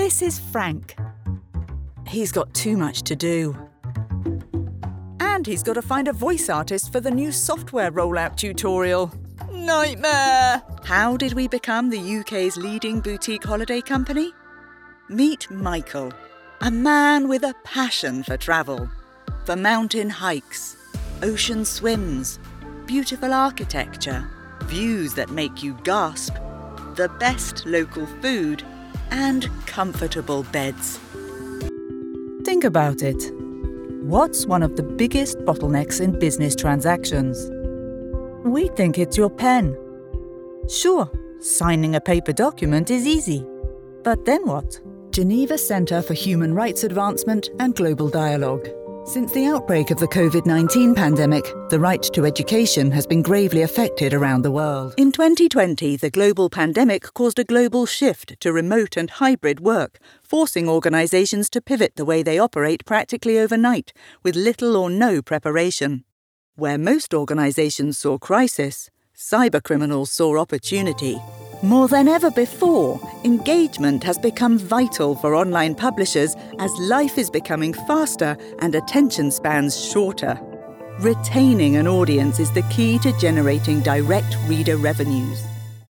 This is Frank. He's got too much to do. And he's got to find a voice artist for the new software rollout tutorial. Nightmare! How did we become the UK's leading boutique holiday company? Meet Michael, a man with a passion for travel, for mountain hikes, ocean swims, beautiful architecture, views that make you gasp, the best local food, and comfortable beds. Think about it. What's one of the biggest bottlenecks in business transactions? We think it's your pen. Sure, signing a paper document is easy. But then what? Geneva Centre for Human Rights Advancement and Global Dialogue. Since the outbreak of the COVID-19 pandemic, the right to education has been gravely affected around the world. In 2020, the global pandemic caused a global shift to remote and hybrid work, forcing organisations to pivot the way they operate practically overnight, with little or no preparation. Where most organisations saw crisis, cybercriminals saw opportunity. More than ever before, engagement has become vital for online publishers as life is becoming faster and attention spans shorter. Retaining an audience is the key to generating direct reader revenues.